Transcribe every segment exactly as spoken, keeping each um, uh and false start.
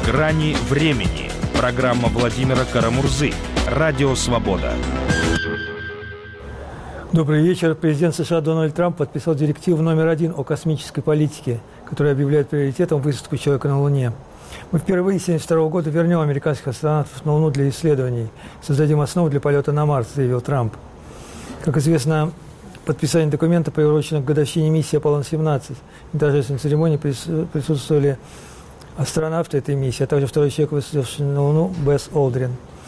«Грани времени». Программа Владимира Карамурзы. Радио «Свобода». Добрый вечер. Президент США Дональд Трамп подписал директиву номер один о космической политике, которая объявляет приоритетом высадку человека на Луне. Мы впервые с тысяча девятьсот семьдесят второго года вернем американских астронавтов на Луну для исследований. Создадим основу для полета на Марс, заявил Трамп. Как известно, подписание документа приурочено к годовщине миссии Аполлон семнадцать. На торжественной церемонии присутствовали астронавты этой миссии, а также второй человек, высадивший на Луну, Бесс Олдрин.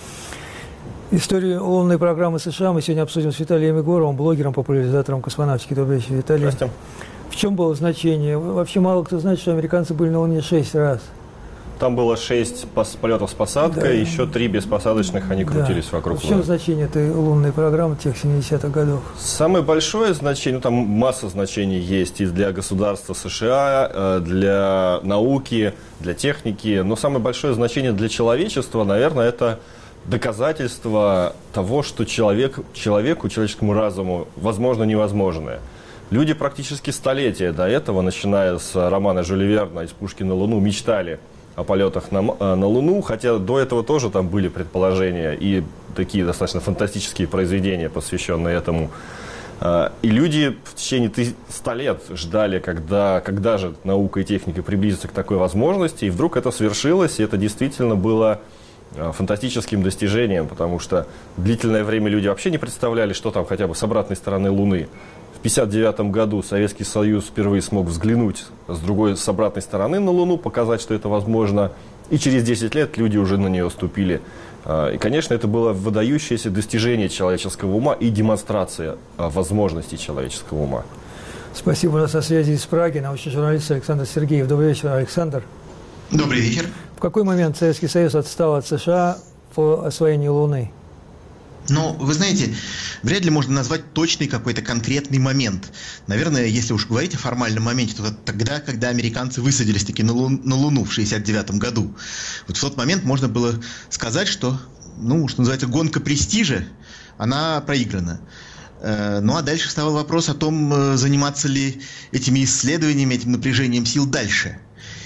Историю лунной программы США мы сегодня обсудим с Виталием Егоровым, блогером, популяризатором космонавтики. Добрый вечер, Виталий. Здравствуйте. В чем было значение? Вообще мало кто знает, что американцы были на Луне шесть раз. Там было шесть полетов с посадкой, да. Еще три беспосадочных, они крутились да. вокруг В чем Луны. значение этой лунной программы тех семидесятых годов? Самое большое значение, ну, там масса значений есть и для государства США, для науки, для техники, но самое большое значение для человечества, наверное, это доказательство того, что человек, человеку, человеческому разуму возможно невозможное. Люди практически столетия до этого, начиная с романа Жюля Верна «Из пушки на Луну», мечтали о полетах на, на Луну, хотя до этого тоже там были предположения и такие достаточно фантастические произведения, посвященные этому. И люди в течение ста лет ждали, когда, когда же наука и техника приблизятся к такой возможности, и вдруг это свершилось, и это действительно было фантастическим достижением, потому что длительное время люди вообще не представляли, что там хотя бы с обратной стороны Луны. В тысяча девятьсот пятьдесят девятом году Советский Союз впервые смог взглянуть с другой, с обратной стороны на Луну, показать, что это возможно. И через десять лет люди уже на нее ступили. И, конечно, это было выдающееся достижение человеческого ума и демонстрация возможностей человеческого ума. Спасибо. У нас на связи из Праги научный журналист Александр Сергеев. Добрый вечер, Александр. Добрый вечер. В какой момент Советский Союз отстал от США по освоению Луны? Ну, вы знаете, вряд ли можно назвать точный какой-то конкретный момент. Наверное, если уж говорить о формальном моменте, то тогда, когда американцы высадились-таки на, Лу- на Луну в шестьдесят девятом году. Вот в тот момент можно было сказать, что, ну, что называется, гонка престижа, она проиграна. Ну, а дальше вставал вопрос о том, заниматься ли этими исследованиями, этим напряжением сил дальше.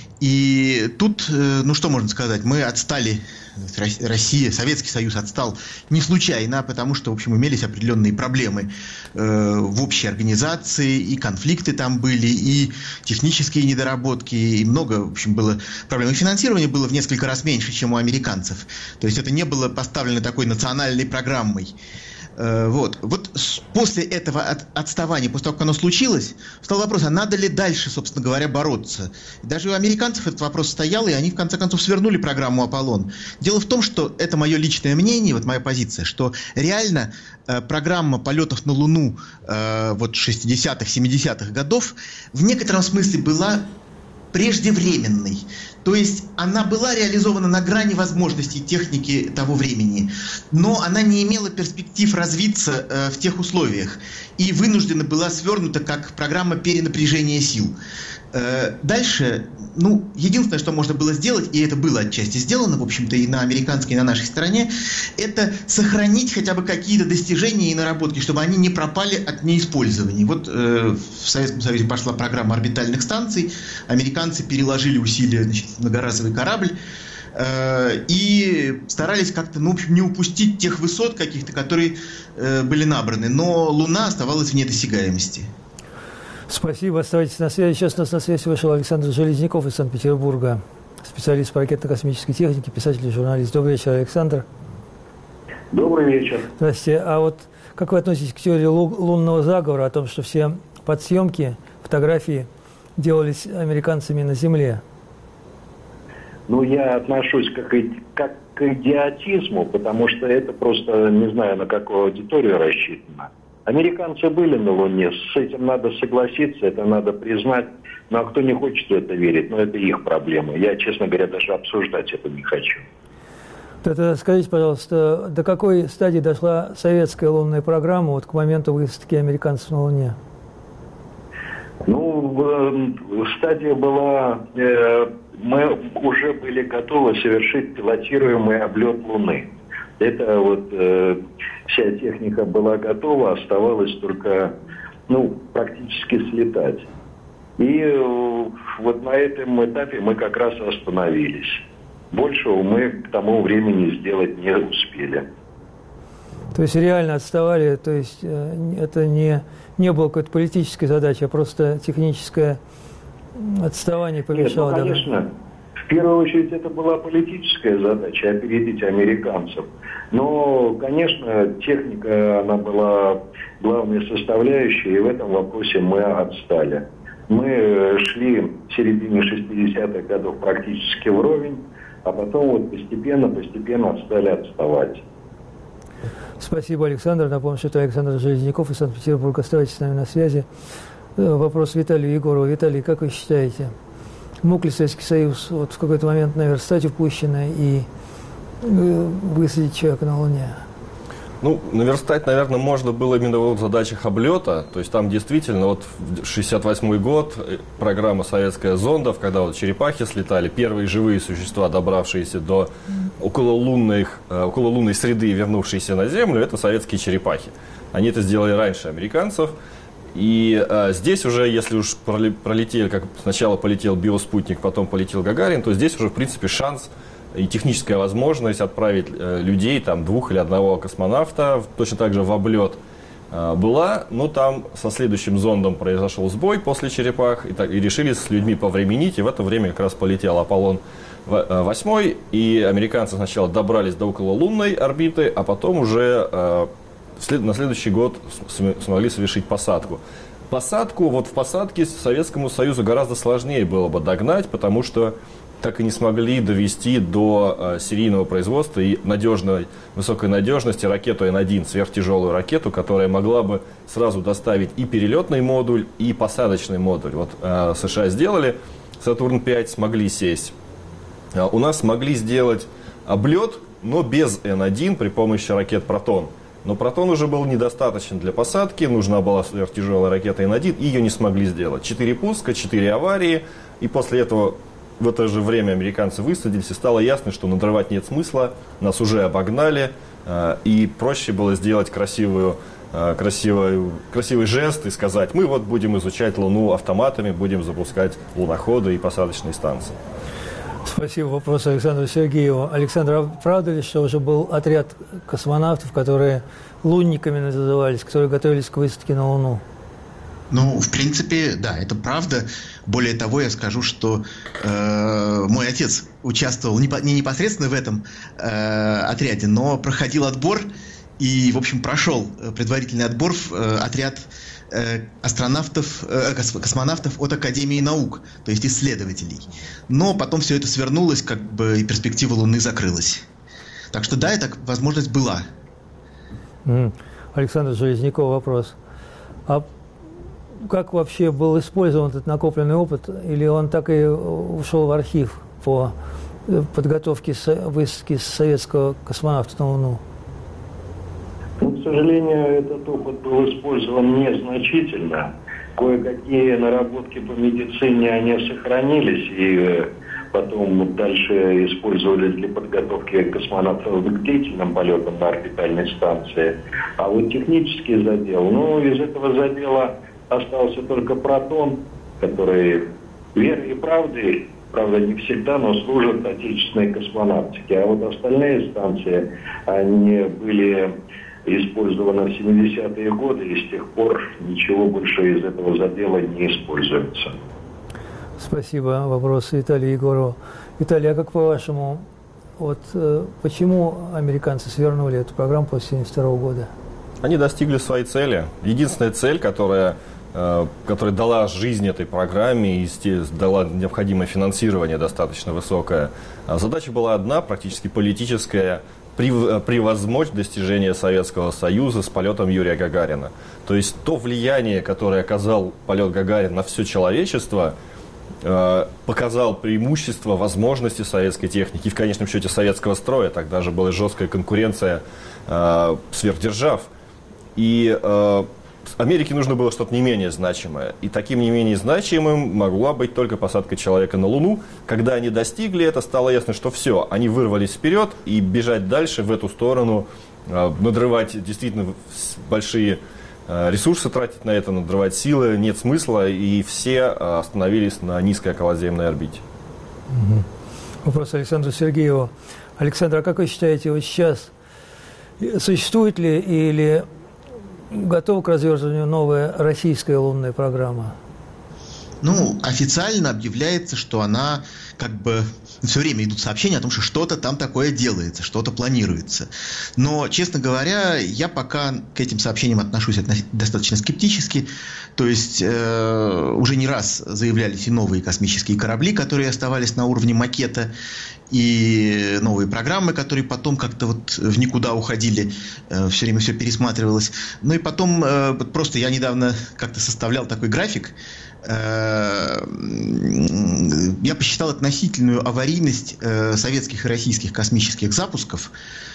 И тут, ну что можно сказать, мы отстали, Россия, Советский Союз отстал не случайно, потому что, в общем, имелись определенные проблемы э, в общей организации, и конфликты там были, и технические недоработки, и много, в общем, было проблем. И финансирование было в несколько раз меньше, чем у американцев. То есть это не было поставлено такой национальной программой. Вот. вот после этого от, отставания, после того, как оно случилось, стал вопрос, а надо ли дальше, собственно говоря, бороться. И даже у американцев этот вопрос стоял, и они в конце концов свернули программу «Аполлон». Дело в том, что это мое личное мнение, вот моя позиция, что реально э, программа полетов на Луну э, вот шестидесятых, семидесятых годов в некотором смысле была преждевременной. То есть она была реализована на грани возможностей техники того времени, но она не имела перспектив развиться э, в тех условиях и вынуждена была свернута как программа перенапряжения сил. Э, дальше, ну, единственное, что можно было сделать, и это было отчасти сделано, в общем-то, и на американской, и на нашей стороне, это сохранить хотя бы какие-то достижения и наработки, чтобы они не пропали от неиспользования. Вот э, в Советском Союзе пошла программа орбитальных станций, американцы переложили усилия, значит, в многоразовый корабль э, и старались как-то, ну, в общем, не упустить тех высот каких-то, которые э, были набраны, но Луна оставалась вне досягаемости. Спасибо, оставайтесь на связи. Сейчас у нас на связь вышел Александр Железняков из Санкт-Петербурга, специалист по ракетно-космической технике, писатель и журналист. Добрый вечер, Александр. Добрый вечер. Здравствуйте. А вот как вы относитесь к теории лунного заговора, о том, что все подсъемки, фотографии делались американцами на Земле? Ну, я отношусь как, как к идиотизму, потому что это просто, не знаю, на какую аудиторию рассчитано. Американцы были на Луне, с этим надо согласиться, это надо признать. Ну, а кто не хочет в это верить, ну, это их проблема. Я, честно говоря, даже обсуждать это не хочу. Тогда скажите, пожалуйста, до какой стадии дошла советская лунная программа вот к моменту высадки американцев на Луне? Ну, стадия была... Э, мы уже были готовы совершить пилотируемый облет Луны. Это вот э, вся техника была готова, оставалось только, ну, практически слетать. И э, вот на этом этапе мы как раз остановились. большего мы к тому времени сделать не успели. То есть реально отставали, то есть это не, не было какой-то политической задачи, а просто техническое отставание помешало. Нет, ну, конечно, в первую очередь это была политическая задача, опередить американцев. Но, конечно, техника, она была главной составляющей, и в этом вопросе мы отстали. Мы шли в середине шестидесятых годов практически вровень, а потом вот постепенно-постепенно стали отставать. Спасибо, Александр. Напомню, что это Александр Железняков из Санкт-Петербурга. Оставайтесь с нами на связи. Вопрос Виталию Егорову. Виталий, как вы считаете, мог ли Советский Союз вот в какой-то момент наверстать упущенное и высадить человека на Луне? Ну, наверстать, наверное, можно было именно в задачах облета. То есть там действительно, вот шестьдесят восьмой год, программа советская зондов, когда вот черепахи слетали, первые живые существа, добравшиеся до окололунных, окололунной среды и вернувшиеся на Землю, это советские черепахи. Они это сделали раньше американцев. И а, здесь уже, если уж пролетели, как сначала полетел биоспутник, потом полетел Гагарин, то здесь уже, в принципе, шанс и техническая возможность отправить э, людей, там, двух или одного космонавта, точно так же в облет э, была, но там со следующим зондом произошел сбой после черепах, и, так, и решили с людьми повременить, и в это время как раз полетел Аполлон восемь, и американцы сначала добрались до окололунной орбиты, а потом уже э, след, на следующий год смогли совершить посадку. Посадку, вот в посадке Советскому Союзу гораздо сложнее было бы догнать, потому что так и не смогли довести до э, серийного производства и надежной, высокой надежности ракету Н один, сверхтяжелую ракету, которая могла бы сразу доставить и перелетный модуль, и посадочный модуль. Вот э, США сделали, Сатурн пять смогли сесть. Э, у нас смогли сделать облет, но без Н один при помощи ракет «Протон». Но «Протон» уже был недостаточен для посадки, нужна была сверхтяжелая ракета Н один, и ее не смогли сделать. Четыре пуска, четыре аварии, и после этого в это же время американцы высадились, и стало ясно, что надрывать нет смысла, нас уже обогнали, и проще было сделать красивую, красивый, красивый жест и сказать: мы вот будем изучать Луну автоматами, будем запускать луноходы и посадочные станции. Спасибо. Вопрос Александру Сергееву. Александр, а правда ли, что уже был отряд космонавтов, которые лунниками назывались, которые готовились к высадке на Луну? Ну, в принципе, да, это правда. Более того, я скажу, что э, мой отец участвовал не, по, не непосредственно в этом э, отряде, но проходил отбор и, в общем, прошел предварительный отбор в э, отряд э, астронавтов, э, космонавтов от Академии наук, то есть исследователей. Но потом все это свернулось, как бы, и перспектива Луны закрылась. Так что да, эта возможность была. Mm. Александр Железняков, вопрос. А как вообще был использован этот накопленный опыт, или он так и ушел в архив по подготовке высадки советского космонавта на Луну? Ну, к сожалению, этот опыт был использован незначительно. Кое-какие наработки по медицине, они сохранились, и потом дальше использовались для подготовки космонавтов к длительным полетам на орбитальной станции. А вот технический задел, ну, из этого задела остался только «Протон», который верой и правдой, правда не всегда, но служит отечественной космонавтике. А вот остальные станции, они были использованы в семидесятые годы, и с тех пор ничего больше из этого задела не используется. Спасибо. Вопрос Виталию Егорову. Виталий, а как по-вашему, вот э, почему американцы свернули эту программу после семьдесят второго года? Они достигли своей цели. Единственная цель, которая, э, которая дала жизнь этой программе и дала необходимое финансирование достаточно высокое, задача была одна, практически политическая: превозмочь достижения Советского Союза с полетом Юрия Гагарина. То есть то влияние, которое оказал полет Гагарина на все человечество, показал преимущество, возможности советской техники и, в конечном счете, советского строя. Тогда же была жесткая конкуренция э, сверхдержав. И э, Америке нужно было что-то не менее значимое. И таким не менее значимым могла быть только посадка человека на Луну. Когда они достигли это, стало ясно, что все, они вырвались вперед, и бежать дальше в эту сторону, э, надрывать действительно большие ресурсы тратить на это, надрывать силы, нет смысла, и все остановились на низкой околоземной орбите. Угу. Вопрос Александру Сергееву. Александр, а как вы считаете, вот сейчас существует ли или готова к развертыванию новая российская лунная программа? Ну, официально объявляется, что она как бы... Все время идут сообщения о том, что что-то там такое делается, что-то планируется. Но, честно говоря, я пока к этим сообщениям отношусь достаточно скептически. То есть э, уже не раз заявлялись и новые космические корабли, которые оставались на уровне макета, и новые программы, которые потом как-то вот в никуда уходили, э, все время все пересматривалось. Ну и потом, э, просто я недавно как-то составлял такой график. Я посчитал относительную аварийность советских и российских космических запусков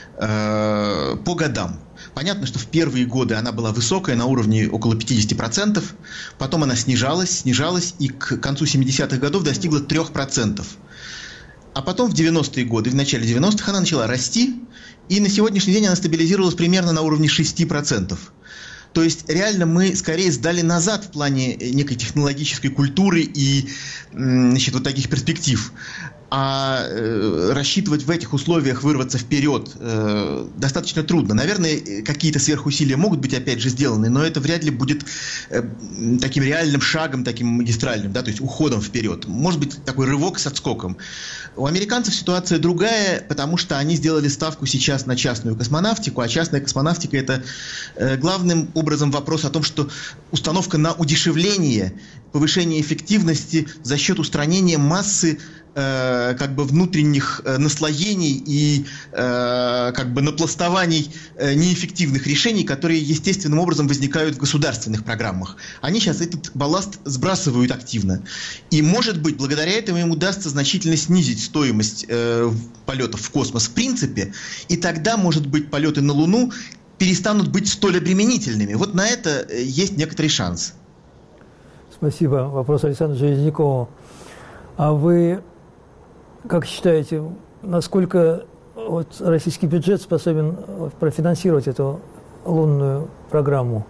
по годам. Понятно, что в первые годы она была высокая, на уровне около пятьдесят процентов. Потом она снижалась, снижалась и к концу семидесятых годов достигла трех процентов. А потом в девяностые годы, в начале девяностых она начала расти, и на сегодняшний день она стабилизировалась примерно на уровне шести процентов. То есть реально мы скорее сдали назад в плане некой технологической культуры и, значит, вот таких перспектив. А э, рассчитывать в этих условиях вырваться вперед э, достаточно трудно. Наверное, какие-то сверхусилия могут быть опять же сделаны, но это вряд ли будет э, таким реальным шагом, таким магистральным, да, то есть уходом вперед. Может быть такой рывок с отскоком. У американцев ситуация другая, потому что они сделали ставку сейчас на частную космонавтику, а частная космонавтика — это э, главным образом вопрос о том, что установка на удешевление, повышение эффективности за счет устранения массы э, как бы внутренних э, наслоений и э, как бы напластований э, неэффективных решений, которые естественным образом возникают в государственных программах. Они сейчас этот балласт сбрасывают активно. И, может быть, благодаря этому им удастся значительно снизить стоимость э, полетов в космос в принципе, и тогда, может быть, полеты на Луну перестанут быть столь обременительными. Вот на это есть некоторый шанс. Спасибо. Вопрос Александру Железнякову. А вы как считаете, насколько вот российский бюджет способен профинансировать эту лунную программу?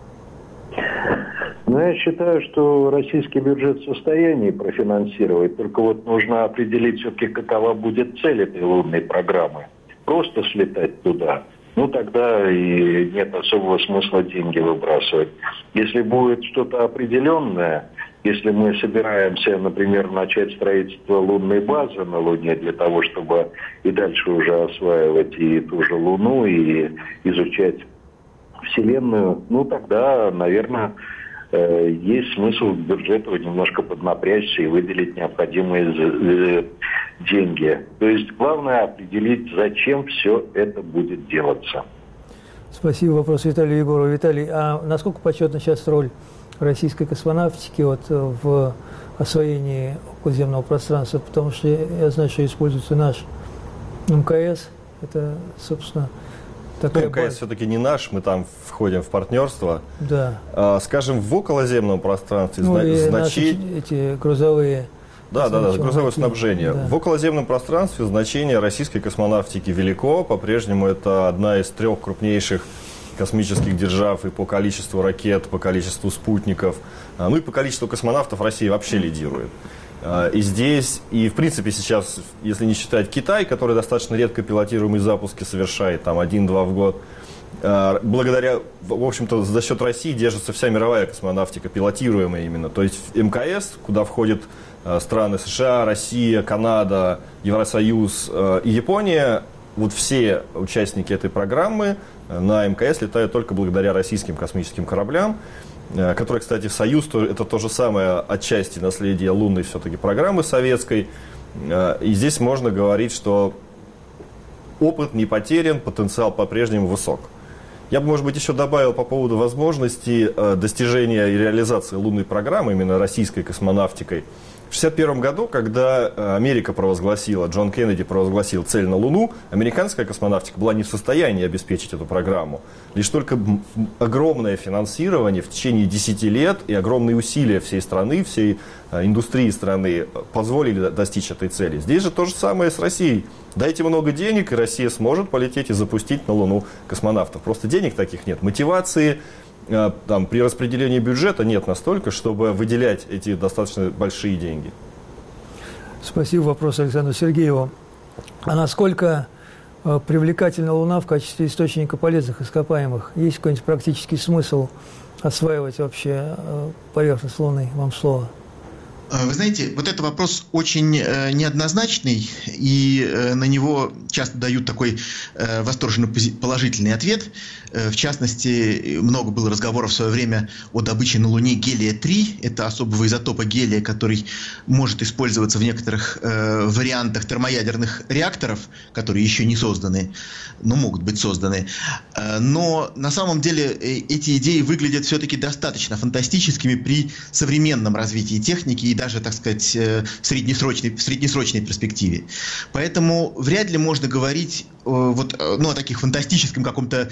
Ну, я считаю, что российский бюджет в состоянии профинансировать, только вот нужно определить все-таки, какова будет цель этой лунной программы. Просто слетать туда, ну тогда и нет особого смысла деньги выбрасывать. Если будет что-то определенное, если мы собираемся, например, начать строительство лунной базы на Луне для того, чтобы и дальше уже осваивать и ту же Луну, и изучать Вселенную, ну тогда, наверное, есть смысл бюджету немножко поднапрячься и выделить необходимые деньги. То есть главное определить, зачем все это будет делаться. Спасибо. Вопрос Виталию Егорову. Виталий, а насколько почетна сейчас роль российской космонавтики вот, в освоении околоземного пространства? Потому что я знаю, что используется наш эм ка эс. Это, собственно, такая эм ка эс все-таки не наш, мы там входим в партнерство. Да. А, скажем, в околоземном пространстве ну, зна- значит... эти грузовые... Да, да, да, грузовое снабжение. Да. В околоземном пространстве значение российской космонавтики велико. По-прежнему это одна из трех крупнейших космических держав и по количеству ракет, по количеству спутников. Ну и по количеству космонавтов Россия вообще лидирует. И здесь, и в принципе сейчас, если не считать Китай, который достаточно редко пилотируемые запуски совершает, там один-два в год, благодаря, в общем-то, за счет России держится вся мировая космонавтика, пилотируемая именно. То есть эм ка эс, куда входят страны США, Россия, Канада, Евросоюз и Япония, вот все участники этой программы на эм ка эс летают только благодаря российским космическим кораблям, которые, кстати, в Союз, это то же самое отчасти наследие лунной все-таки программы советской. И здесь можно говорить, что опыт не потерян, потенциал по-прежнему высок. Я бы, может быть, еще добавил по поводу возможности достижения и реализации лунной программы, именно российской космонавтикой. В шестьдесят первом году, когда Америка провозгласила, Джон Кеннеди провозгласил цель на Луну, американская космонавтика была не в состоянии обеспечить эту программу. Лишь только огромное финансирование в течение десяти лет и огромные усилия всей страны, всей индустрии страны позволили достичь этой цели. Здесь же то же самое с Россией. Дайте много денег, и Россия сможет полететь и запустить на Луну космонавтов. Просто денег таких нет. Мотивации там, при распределении бюджета нет настолько, чтобы выделять эти достаточно большие деньги. Спасибо. Вопрос Александру Сергееву. А насколько э, привлекательна Луна в качестве источника полезных ископаемых? Есть какой-нибудь практический смысл осваивать вообще э, поверхность Луны? Вам слово. Вы знаете, вот этот вопрос очень э, неоднозначный, и э, на него часто дают такой э, восторженно положительный ответ. Э, в частности, много было разговоров в свое время о добыче на Луне гелия три. Это особого изотопа гелия, который может использоваться в некоторых э, вариантах термоядерных реакторов, которые еще не созданы, но могут быть созданы. Э, но на самом деле э, эти идеи выглядят все-таки достаточно фантастическими при современном развитии техники и даже, так сказать, в среднесрочной, в среднесрочной перспективе. Поэтому вряд ли можно говорить вот, ну, о таких фантастическом каком-то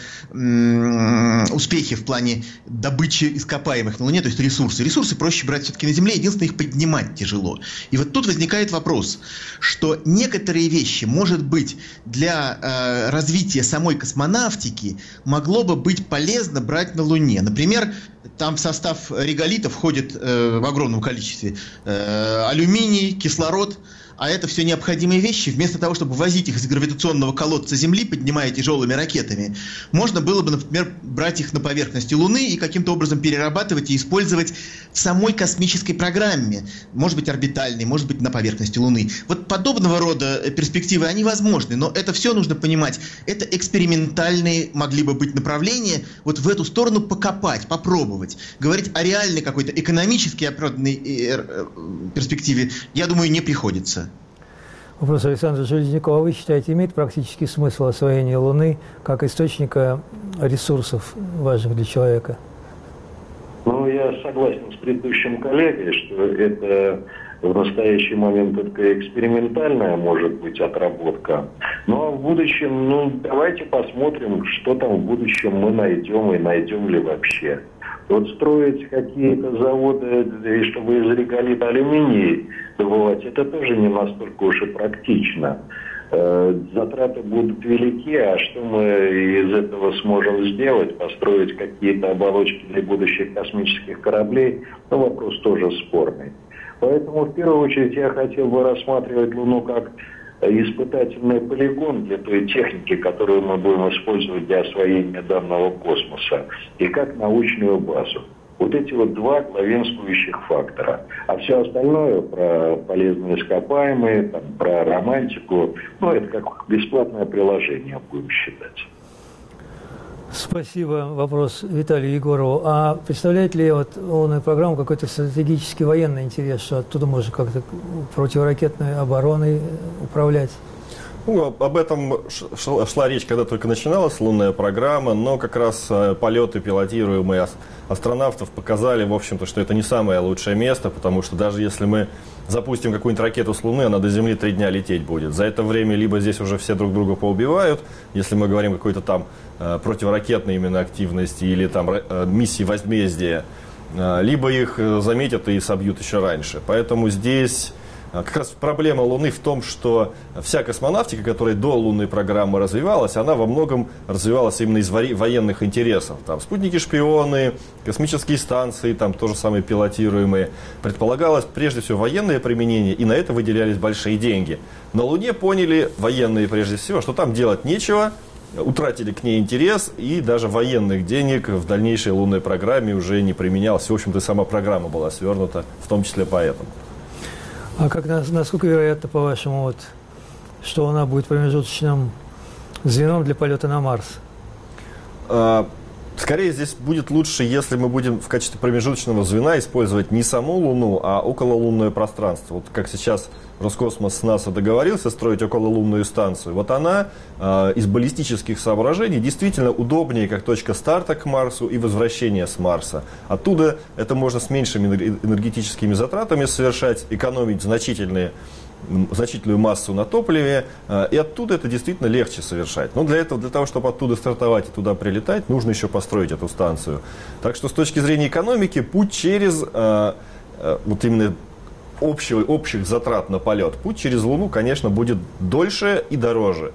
м- успехе в плане добычи ископаемых на Луне, то есть ресурсы. Ресурсы проще брать все-таки на Земле, единственное, их поднимать тяжело. И вот тут возникает вопрос, что некоторые вещи, может быть, для э, развития самой космонавтики могло бы быть полезно брать на Луне. Например, там в состав реголита входит э, в огромном количестве э, алюминий, кислород, а это все необходимые вещи. Вместо того, чтобы возить их из гравитационного колодца Земли, поднимая тяжелыми ракетами, можно было бы, например, брать их на поверхности Луны и каким-то образом перерабатывать и использовать в самой космической программе. Может быть, орбитальной, может быть, на поверхности Луны. Вот подобного рода перспективы, они возможны, но это все нужно понимать. Это экспериментальные могли бы быть направления, вот в эту сторону покопать, попробовать. Говорить о реальной какой-то экономически оправданной перспективе, я думаю, не приходится. Вопрос Александра Железнякова. Вы считаете, имеет практический смысл освоение Луны как источника ресурсов, важных для человека? Ну, я согласен с предыдущим коллегой, что это в настоящий момент только экспериментальная, может быть, отработка. Но в будущем, ну, давайте посмотрим, что там в будущем мы найдем и найдем ли вообще. Вот строить какие-то заводы, чтобы из реголита алюминий добывать, это тоже не настолько уж и практично. Затраты будут велики, а что мы из этого сможем сделать? Построить какие-то оболочки для будущих космических кораблей? Ну, вопрос тоже спорный. Поэтому, в первую очередь, я хотел бы рассматривать Луну как испытательный полигон для той техники, которую мы будем использовать для освоения данного космоса, и как научную базу. Вот эти вот два главенствующих фактора. А все остальное про полезные ископаемые, там, про романтику, ну, это как бесплатное приложение, будем считать. Спасибо. Вопрос Виталию Егорову. А представляет ли вот лунную программу какой-то стратегический военный интерес, что оттуда можно как-то противоракетной обороной управлять? Ну, об этом шла речь, когда только начиналась лунная программа, но как раз полеты, пилотируемые астронавтов, показали, в общем-то, что это не самое лучшее место, потому что даже если мы запустим какую-нибудь ракету с Луны, она до Земли три дня лететь будет. За это время либо здесь уже все друг друга поубивают, если мы говорим о какой-то там э, противоракетной именно активности или там э, миссии возмездия, э, либо их заметят и собьют еще раньше. Поэтому здесь как раз проблема Луны в том, что вся космонавтика, которая до лунной программы развивалась, она во многом развивалась именно из военных интересов. Там спутники-шпионы, космические станции, там тоже самые пилотируемые. Предполагалось прежде всего военное применение, и на это выделялись большие деньги. На Луне поняли военные прежде всего, что там делать нечего, утратили к ней интерес, и даже военных денег в дальнейшей лунной программе уже не применялось. В общем-то, сама программа была свернута, в том числе поэтому. А как, насколько вероятно, по-вашему, вот, что она будет промежуточным звеном для полета на Марс? Скорее, здесь будет лучше, если мы будем в качестве промежуточного звена использовать не саму Луну, а окололунное пространство. Вот как сейчас Роскосмос с НАСА договорился строить окололунную станцию. Вот она э, из баллистических соображений действительно удобнее как точка старта к Марсу и возвращения с Марса. Оттуда это можно с меньшими энергетическими затратами совершать, экономить значительные значительную массу на топливе, и оттуда это действительно легче совершать. Но для этого, для того, чтобы оттуда стартовать и туда прилетать, нужно еще построить эту станцию. Так что с точки зрения экономики, путь через э, э, вот именно общего, общих затрат на полет, путь через Луну, конечно, будет дольше и дороже.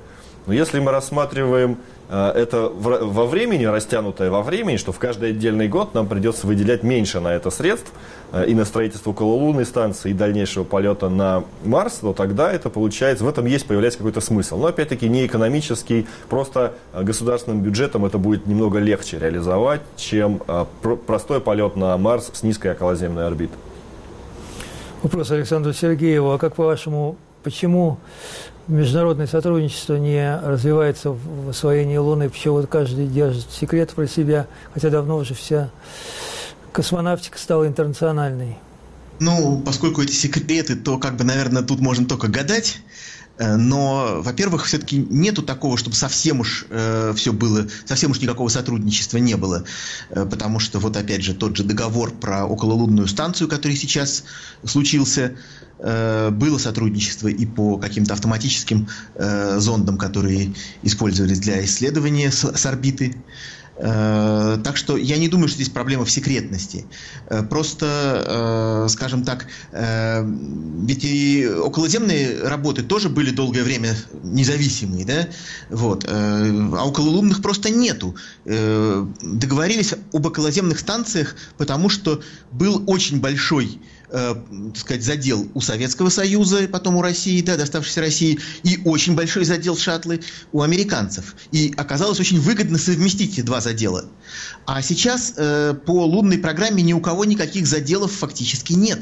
Но если мы рассматриваем это во времени, растянутое во времени, что в каждый отдельный год нам придется выделять меньше на это средств, и на строительство окололунной станции, и дальнейшего полета на Марс, то тогда это получается, в этом есть, появляется какой-то смысл. Но опять-таки не экономический, просто государственным бюджетом это будет немного легче реализовать, чем простой полет на Марс с низкой околоземной орбитой. Вопрос Александру Сергееву. А как по-вашему, почему международное сотрудничество не развивается в освоении Луны? Почему вот каждый держит секрет про себя, хотя давно уже вся космонавтика стала интернациональной? Ну, поскольку эти секреты, то, как бы, наверное, тут можно только гадать. Но, во-первых, все-таки нету такого, чтобы совсем уж э, все было, совсем уж никакого сотрудничества не было. Э, потому что, вот опять же, тот же договор про окололунную станцию, который сейчас случился, э, было сотрудничество и по каким-то автоматическим э, зондам, которые использовались для исследования с, с орбиты. Э, так что я не думаю, что здесь проблема в секретности. Э, просто, э, скажем так, э, ведь и околоземные работы тоже были долгое время независимые, да? Вот. Э, а окололунных просто нету. Э, договорились об околоземных станциях, потому что был очень большой, э, так сказать, задел у Советского Союза, потом у России, да, доставшийся России, и очень большой задел шаттлы у американцев. И оказалось очень выгодно совместить эти два задела. А сейчас э, по лунной программе ни у кого никаких заделов фактически нет.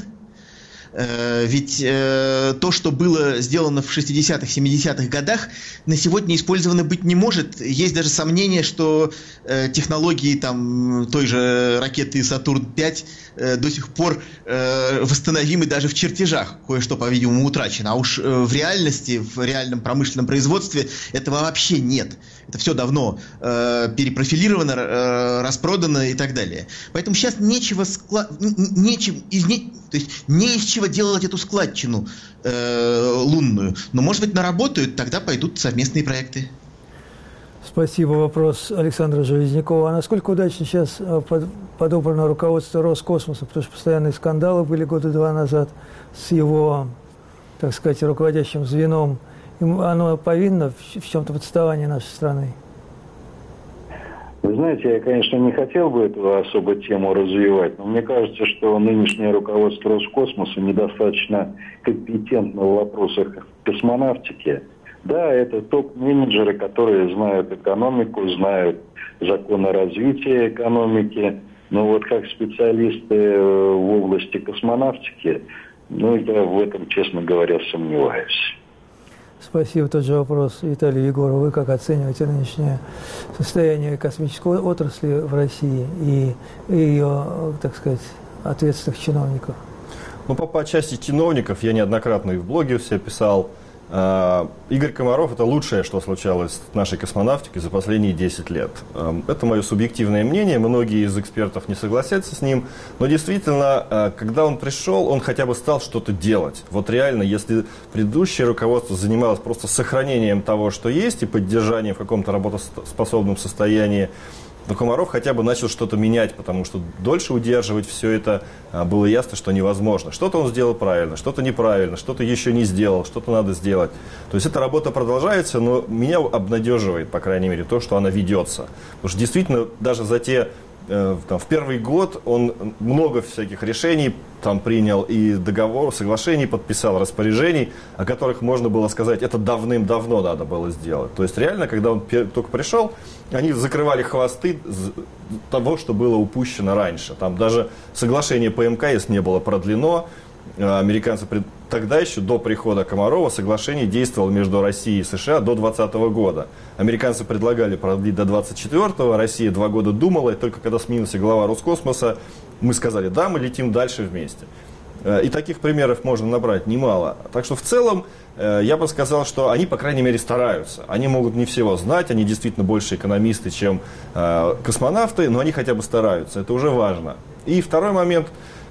Э, ведь э, то, что было сделано в шестидесятых, семидесятых годах, на сегодня использовано быть не может. Есть даже сомнение, что э, технологии там, той же ракеты Сатурн пять э, до сих пор э, восстановимы даже в чертежах. Кое-что, по-видимому, утрачено. А уж э, в реальности, в реальном промышленном производстве этого вообще нет. Это все давно э, перепрофилировано, э, распродано и так далее. Поэтому сейчас нечего скла... нечем... из... не... То есть не из чего делать эту складчину э, лунную. Но, может быть, наработают, тогда пойдут совместные проекты. Спасибо. Вопрос Александра Железнякова. А насколько удачно сейчас под, подобрано руководство Роскосмоса? Потому что постоянные скандалы были года два назад с его, так сказать, руководящим звеном. Оно повинно в чем-то в отставании нашей страны? Вы знаете, я, конечно, не хотел бы эту особо тему развивать, но мне кажется, что нынешнее руководство Роскосмоса недостаточно компетентно в вопросах космонавтики. Да, это топ-менеджеры, которые знают экономику, знают законы развития экономики, но вот как специалисты в области космонавтики, ну, я в этом, честно говоря, сомневаюсь. Спасибо. Тот же вопрос Виталию Егорову. Вы как оцениваете нынешнее состояние космической отрасли в России и, и ее, так сказать, ответственных чиновников? Ну, по, по части чиновников я неоднократно и в блоге у себя писал. Э, Игорь Комаров – это лучшее, что случалось с нашей космонавтикой за последние десять лет. Э, это мое субъективное мнение, многие из экспертов не согласятся с ним, но действительно, э, когда он пришел, он хотя бы стал что-то делать. Вот реально, если предыдущее руководство занималось просто сохранением того, что есть, и поддержанием в каком-то работоспособном состоянии, но Комаров хотя бы начал что-то менять, потому что дольше удерживать все это было ясно, что невозможно. Что-то он сделал правильно, что-то неправильно, что-то еще не сделал, что-то надо сделать. То есть эта работа продолжается, но меня обнадеживает, по крайней мере, то, что она ведется. Потому что действительно даже за те, э, там, в первый год он много всяких решений там принял и договор, соглашений подписал, распоряжений, о которых можно было сказать, это давным-давно надо было сделать. То есть реально, когда он только пришел, они закрывали хвосты того, что было упущено раньше. Там даже соглашение по эм ка эс не было продлено. Американцы тогда еще, до прихода Комарова, соглашение действовало между Россией и США до двадцатого года. Американцы предлагали продлить до двадцать четвёртого, Россия два года думала, и только когда сменился глава Роскосмоса, мы сказали, да, мы летим дальше вместе. И таких примеров можно набрать немало. Так что в целом я бы сказал, что они, по крайней мере, стараются. Они могут не всего знать, они действительно больше экономисты, чем космонавты, но они хотя бы стараются, это уже важно. И второй момент,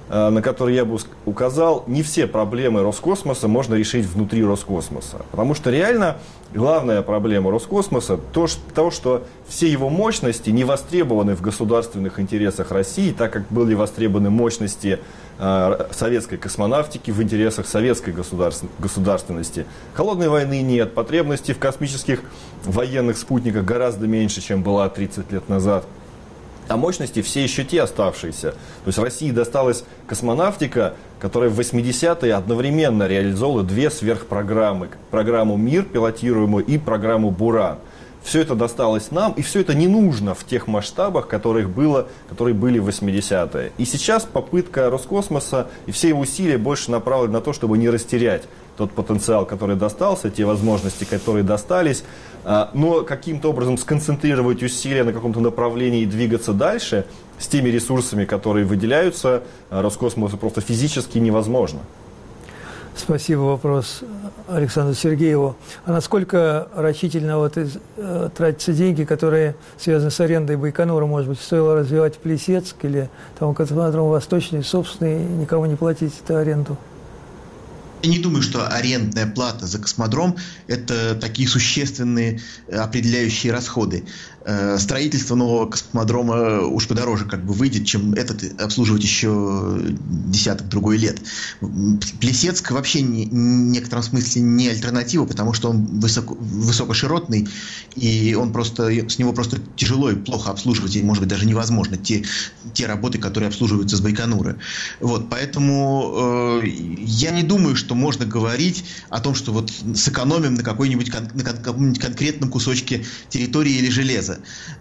на которые я бы указал, не все проблемы Роскосмоса можно решить внутри Роскосмоса. Потому что реально главная проблема Роскосмоса то, то, что все его мощности не востребованы в государственных интересах России, так как были востребованы мощности э, советской космонавтики в интересах советской государств, государственности. Холодной войны нет, потребностей в космических военных спутниках гораздо меньше, чем была тридцать лет назад. А мощности все еще те оставшиеся. То есть России досталась космонавтика, которая в восьмидесятые одновременно реализовала две сверхпрограммы. Программу «Мир» пилотируемую и программу «Буран». Все это досталось нам, и все это не нужно в тех масштабах, которых было, которые были в восьмидесятые. И сейчас попытка Роскосмоса и все его усилия больше направлены на то, чтобы не растерять тот потенциал, который достался, те возможности, которые достались, но каким-то образом сконцентрировать усилия на каком-то направлении и двигаться дальше с теми ресурсами, которые выделяются, Роскосмосу просто физически невозможно. Спасибо. Вопрос Александру Сергееву. А насколько рачительно вот из, э, тратятся деньги, которые связаны с арендой Байконура? Может быть, стоило развивать Плесецк или там космодром Восточный, собственный, никому не платить эту аренду? Я не думаю, что арендная плата за космодром – это такие существенные определяющие расходы. Строительство нового космодрома уж подороже как бы выйдет, чем этот обслуживать еще десяток другой лет. Плесецк вообще не, в некотором смысле не альтернатива, потому что он высоко, высокоширотный, и он просто, с него просто тяжело и плохо обслуживать, и, может быть, даже невозможно те, те работы, которые обслуживаются с Байконура. Вот, поэтому э, я не думаю, что можно говорить о том, что вот сэкономим на какой-нибудь кон, на каком-нибудь конкретном кусочке территории или железа.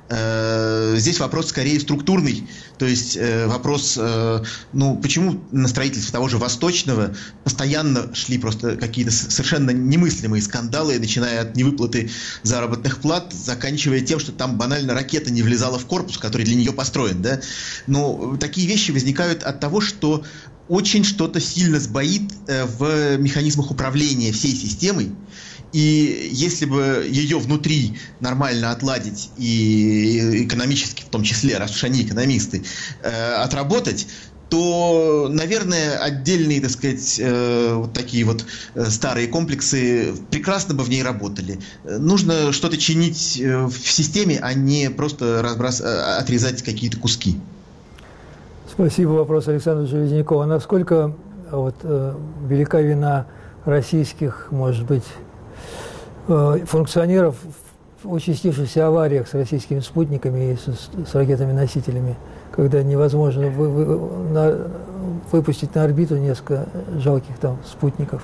Здесь вопрос скорее структурный, то есть вопрос, ну, почему на строительстве того же Восточного постоянно шли просто какие-то совершенно немыслимые скандалы, начиная от невыплаты заработных плат, заканчивая тем, что там банально ракета не влезала в корпус, который для нее построен, да? Ну, такие вещи возникают от того, что очень что-то сильно сбоит в механизмах управления всей системой. И если бы ее внутри нормально отладить и экономически, в том числе, раз уж они экономисты, э, отработать, то, наверное, отдельные, так сказать, э, вот такие вот старые комплексы прекрасно бы в ней работали. Нужно что-то чинить в системе, а не просто разброс... отрезать какие-то куски. Спасибо. Вопрос Александра Железнякова. Насколько вот, э, велика вина российских, может быть, функционеров в участившихся авариях с российскими спутниками и с, с ракетами-носителями, когда невозможно вы, вы, на, выпустить на орбиту несколько жалких там спутников?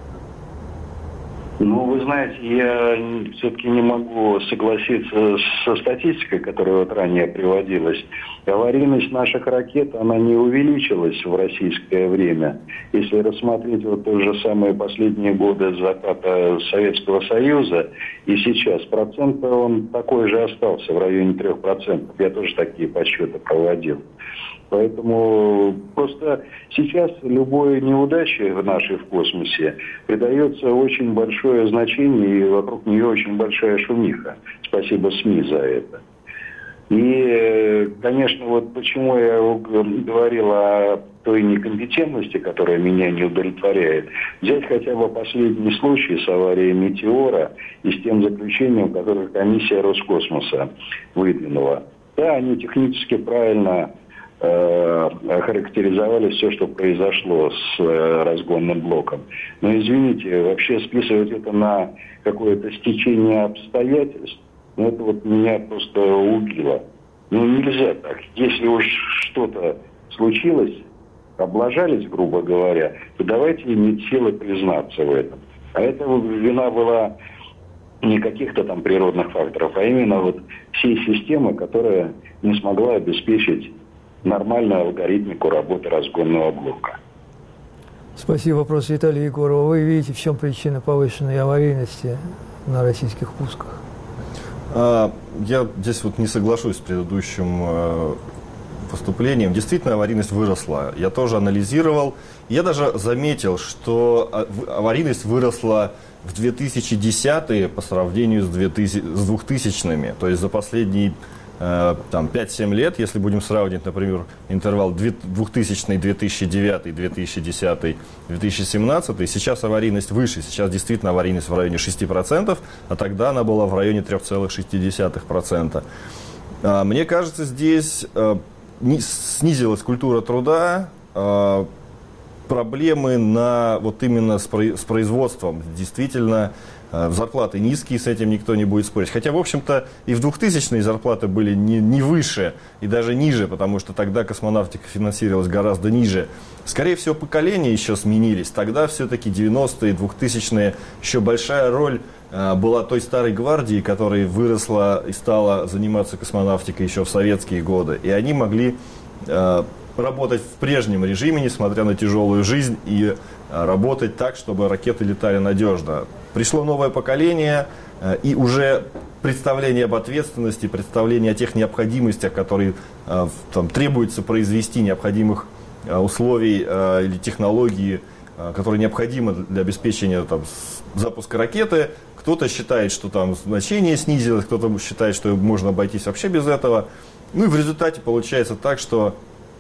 Ну, вы знаете, я все-таки не могу согласиться со статистикой, которая вот ранее приводилась. Аварийность наших ракет, она не увеличилась в российское время. Если рассмотреть вот те же самые последние годы заката Советского Союза и сейчас, процент он такой же остался, в районе трех процентов. Я тоже такие подсчеты проводил. Поэтому просто сейчас любой неудаче в нашей в космосе придается очень большое значение, и вокруг нее очень большая шумиха. Спасибо СМИ за это. И, конечно, вот почему я говорил о той некомпетентности, которая меня не удовлетворяет. Взять хотя бы последний случай с аварией «Метеора» и с тем заключением, которое комиссия Роскосмоса выдвинула. Да, они технически правильно охарактеризовали все, что произошло с э, разгонным блоком. Но, извините, вообще списывать это на какое-то стечение обстоятельств, ну, это вот меня просто убило. Ну, нельзя так. Если уж что-то случилось, облажались, грубо говоря, то давайте иметь силы признаться в этом. А эта вина была не каких-то там природных факторов, а именно вот всей системы, которая не смогла обеспечить нормальную алгоритмику работы разгонного блока. Спасибо. Вопрос Виталия Егорова. Вы видите, в чем причина повышенной аварийности на российских пусках? А, я здесь вот не соглашусь с предыдущим выступлением. Действительно, аварийность выросла. Я тоже анализировал. Я даже заметил, что аварийность выросла в две тысячи десятые по сравнению с двухтысячными. То есть за последние там, пять-семь лет, если будем сравнивать, например, интервал двухтысячный, две тысячи девятый, две тысячи десятый, две тысячи семнадцатый, сейчас аварийность выше, сейчас действительно аварийность в районе шесть процентов, а тогда она была в районе три целых шесть десятых процента. Мне кажется, здесь снизилась культура труда, проблемы на, вот именно с производством. Действительно, зарплаты низкие, с этим никто не будет спорить. Хотя, в общем-то, и в двухтысячные зарплаты были не, не выше и даже ниже, потому что тогда космонавтика финансировалась гораздо ниже. Скорее всего, поколения еще сменились. Тогда все-таки девяностые, двухтысячные, еще большая роль э, была той старой гвардии, которая выросла и стала заниматься космонавтикой еще в советские годы. И они могли э, работать в прежнем режиме, несмотря на тяжелую жизнь, и э, работать так, чтобы ракеты летали надежно. Пришло новое поколение, э, и уже представление об ответственности, представление о тех необходимостях, которые э, там, требуется произвести, необходимых э, условий э, или технологий, э, которые необходимы для обеспечения там, запуска ракеты. Кто-то считает, что там значение снизилось, кто-то считает, что можно обойтись вообще без этого. Ну и в результате получается так, что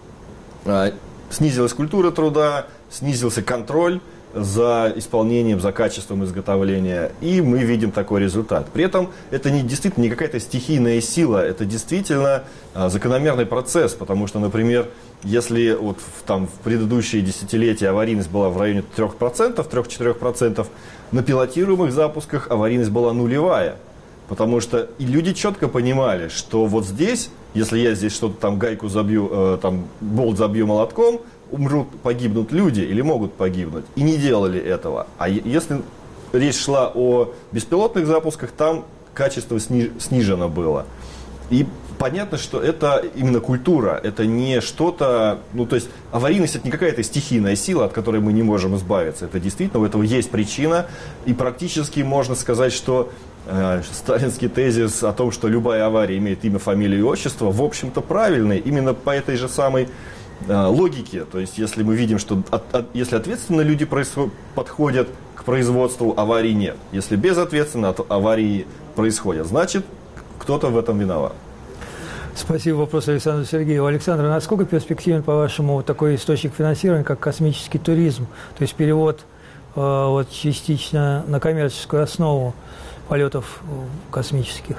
э, снизилась культура труда, снизился контроль за исполнением, за качеством изготовления, и мы видим такой результат. При этом это не, действительно не какая-то стихийная сила, это действительно а, закономерный процесс, потому что, например, если вот в, там, в предыдущие десятилетия аварийность была в районе трех процентов, три-четыре процента, на пилотируемых запусках аварийность была нулевая, потому что и люди четко понимали, что вот здесь, если я здесь что-то там гайку забью, э, там болт забью молотком, умрут, погибнут люди или могут погибнуть. И не делали этого. А если речь шла о беспилотных запусках, там качество сни, снижено было. И понятно, что это именно культура, это не что-то, ну то есть аварийность это не какая-то стихийная сила, от которой мы не можем избавиться. Это действительно, у этого есть причина. И практически можно сказать, что э, сталинский тезис о том, что любая авария имеет имя, фамилию и отчество, в общем-то правильный. Именно по этой же самой логики, то есть если мы видим, что от, от, если ответственно люди происход, подходят к производству, аварий нет. Если безответственно, аварии происходят, значит кто-то в этом виноват. Спасибо. Вопрос Александру Сергееву. Александр, насколько перспективен, по-вашему, вот такой источник финансирования, как космический туризм, то есть перевод э, вот, частично на коммерческую основу полетов космических?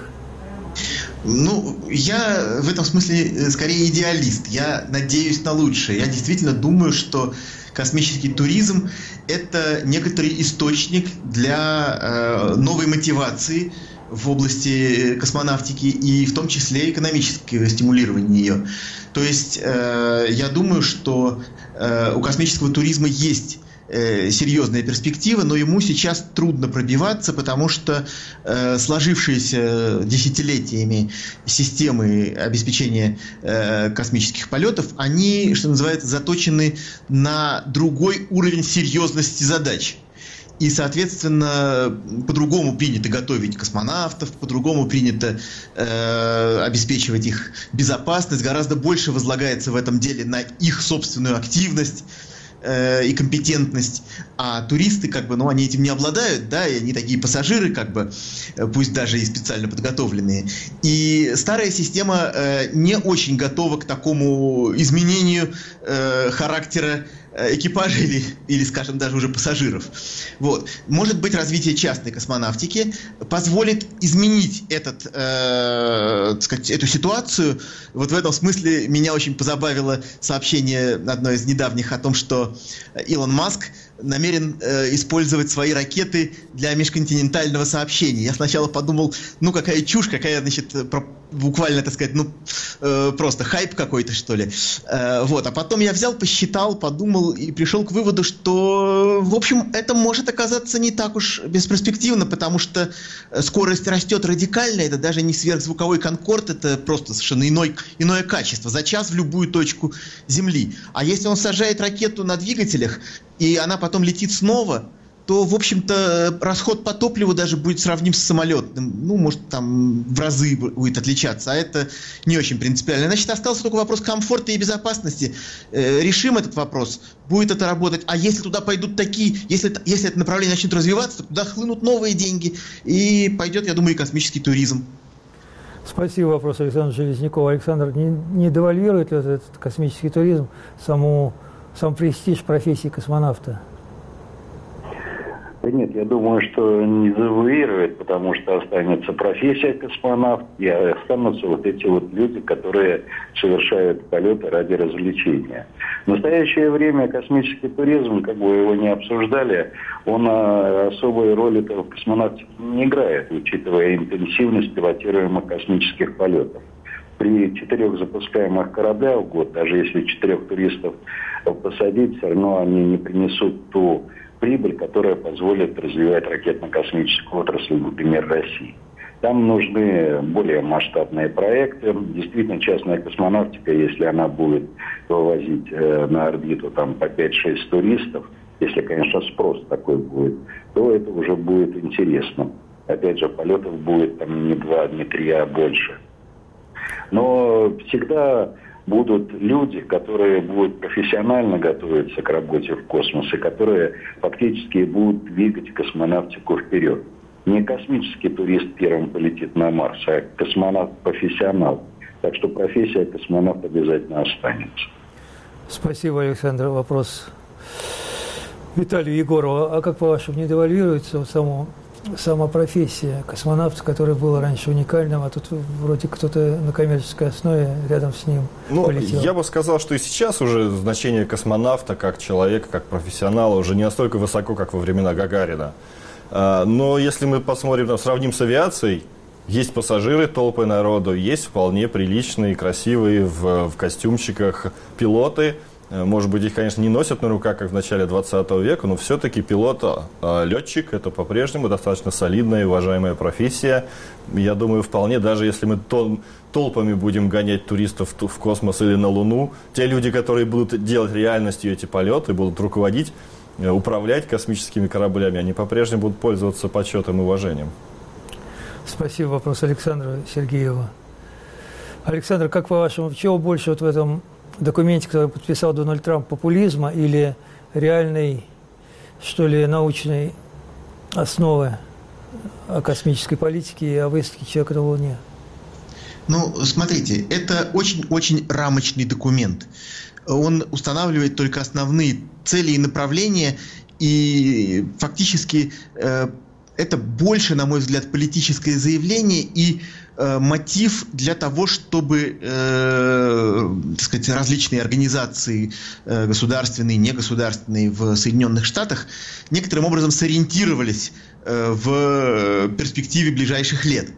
Ну, я в этом смысле скорее идеалист. Я надеюсь на лучшее. Я действительно думаю, что космический туризм – это некоторый источник для э, новой мотивации в области космонавтики и в том числе экономического стимулирования ее. То есть э, я думаю, что э, у космического туризма есть серьезная перспектива, но ему сейчас трудно пробиваться, потому что э, сложившиеся десятилетиями системы обеспечения э, космических полетов, они, что называется, заточены на другой уровень серьезности задач. И, соответственно, по-другому принято готовить космонавтов, по-другому принято э, обеспечивать их безопасность, гораздо больше возлагается в этом деле на их собственную активность и компетентность, а туристы, как бы, ну, они этим не обладают, да, и они такие пассажиры, как бы, пусть даже и специально подготовленные. И старая система э, не очень готова к такому изменению э, характера экипажа или, или, скажем, даже уже пассажиров. Вот. Может быть, развитие частной космонавтики позволит изменить этот, э, так сказать, эту ситуацию. Вот в этом смысле меня очень позабавило сообщение одно из недавних о том, что Илон Маск намерен э, использовать свои ракеты для межконтинентального сообщения. Я сначала подумал, ну какая чушь, какая, значит, про, буквально, так сказать, ну э, просто хайп какой-то, что ли. Э, вот. А потом я взял, посчитал, подумал и пришел к выводу, что, в общем, это может оказаться не так уж бесперспективно, потому что скорость растет радикально, это даже не сверхзвуковой конкорд, это просто совершенно иной, иное качество. За час в любую точку Земли. А если он сажает ракету на двигателях, и она потом летит снова, то, в общем-то, расход по топливу даже будет сравним с самолетным. Ну, может, там в разы будет отличаться, а это не очень принципиально. Значит, остался только вопрос комфорта и безопасности. Э, решим этот вопрос, будет это работать. А если туда пойдут такие, если, если это направление начнет развиваться, то туда хлынут новые деньги, и пойдет, я думаю, и космический туризм. Спасибо. Вопрос Александра Железнякова. Александр, не, не девальвирует ли этот космический туризм саму, сам престиж профессии космонавта? Да нет, я думаю, что не девальвирует, потому что останется профессия космонавт, и останутся вот эти вот люди, которые совершают полеты ради развлечения. В настоящее время космический туризм, как бы его не обсуждали, он особой роли-то в космонавтике не играет, учитывая интенсивность пилотируемых космических полетов. При четырех запускаемых кораблях в год, даже если четырех туристов посадить, все равно они не принесут ту прибыль, которая позволит развивать ракетно-космическую отрасль, например, России. Там нужны более масштабные проекты. Действительно, частная космонавтика, если она будет вывозить э, на орбиту там, по пять-шесть туристов, если, конечно, спрос такой будет, то это уже будет интересно. Опять же, полетов будет там не два, не три, а больше. Но всегда будут люди, которые будут профессионально готовиться к работе в космосе, которые фактически будут двигать космонавтику вперед. Не космический турист первым полетит на Марс, а космонавт-профессионал. Так что профессия космонавт обязательно останется. Спасибо, Александр. Вопрос Виталию Егорову. А как, по-вашему, не девальвируется само, сама профессия космонавта, которая была раньше уникальным, а тут вроде кто-то на коммерческой основе рядом с ним ну, полетел? Я бы сказал, что и сейчас уже значение космонавта как человека, как профессионала уже не настолько высоко, как во времена Гагарина. Но если мы посмотрим, там, сравним с авиацией, есть пассажиры, толпы народу, есть вполне приличные, красивые в, в костюмчиках пилоты. Может быть, их, конечно, не носят на руках, как в начале двадцатого века, но все-таки пилот, летчик – это по-прежнему достаточно солидная и уважаемая профессия. Я думаю, вполне, даже если мы толпами будем гонять туристов в космос или на Луну, те люди, которые будут делать реальностью эти полеты, будут руководить, управлять космическими кораблями, они по-прежнему будут пользоваться почетом и уважением. Спасибо. Вопрос Александра Сергеева. Александр, как по-вашему, чего больше вот в этом документе, который подписал Дональд Трамп, популизма или реальной, что ли, научной основы о космической политике и о высадке человека на Луне? Ну, смотрите, это очень-очень рамочный документ. Он устанавливает только основные цели и направления, и фактически э, это больше, на мой взгляд, политическое заявление и э, мотив для того, чтобы э, так сказать, различные организации э, государственные, негосударственные в Соединенных Штатах некоторым образом сориентировались э, в перспективе ближайших лет.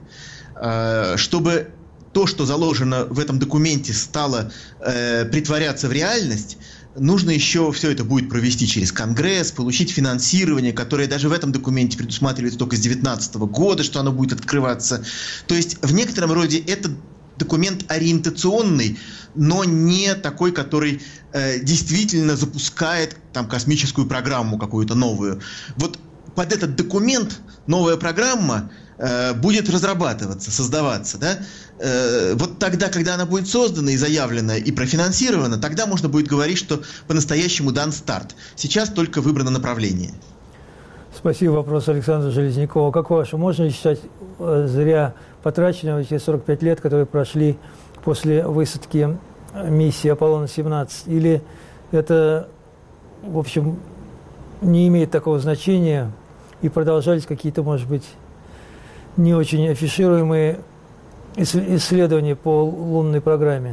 Э, чтобы то, что заложено в этом документе, стало э, притворяться в реальность, нужно еще все это будет провести через Конгресс, получить финансирование, которое даже в этом документе предусматривается только с две тысячи девятнадцатого года, что оно будет открываться. То есть в некотором роде это документ ориентационный, но не такой, который э, действительно запускает там космическую программу какую-то новую. Вот под этот документ новая программа э, будет разрабатываться, создаваться, да? Э, вот тогда, когда она будет создана и заявлена, и профинансирована, тогда можно будет говорить, что по-настоящему дан старт. Сейчас только выбрано направление. Спасибо. Вопрос Александра Железнякова. Как ваше, можно ли считать э, зря потраченными эти сорок пять лет, которые прошли после высадки миссии Аполлон семнадцать? Или это, в общем, не имеет такого значения, и продолжались какие-то, может быть, не очень афишируемые исследования по лунной программе?